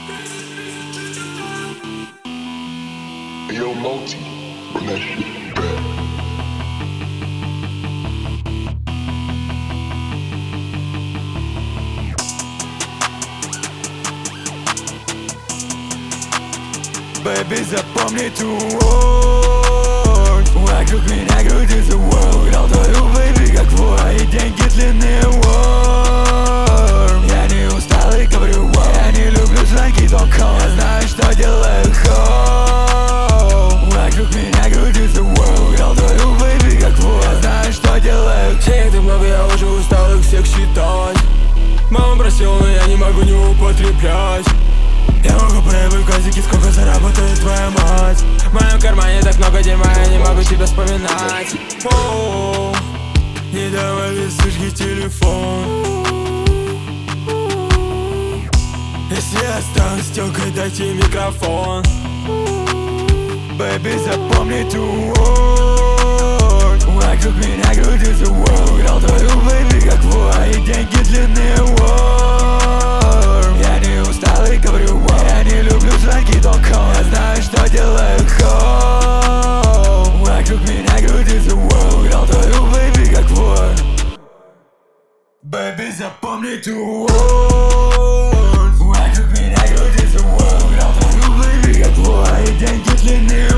Yo, Multi, run that shit back. Baby, запомни ту ой. Вокруг меня крутится world. Украл твою baby как вор. И деньги длинные worm. Я не устал и говорю wow. Я не люблю звонки, don't call. Я знаю, что делаю home. Вокруг меня крутится world. Украл твою baby как вор. Я знаю, что делаю. Денег так много, я уже устал их всех считать. Мама просила, но я не могу не употреблять. Я могу проявить газики, сколько заработает твоя мать. В моем кармане так много дерьма, я не могу тебя вспоминать. О, не давай вспышки телефон. Если останусь тёлкой, дайте микрофон. Baby, запомни ту ой. Вокруг меня крутится world. Украл твою baby как вор. И деньги длинные worm. Я не устал и говорю wow. Я не люблю звонки, don't call. Я знаю, что делаю home. Вокруг меня крутится world. Украл твою baby как вор. Baby, запомни ту ой. Вокруг меня крутится world. Украл твою baby как вор. И деньги длинные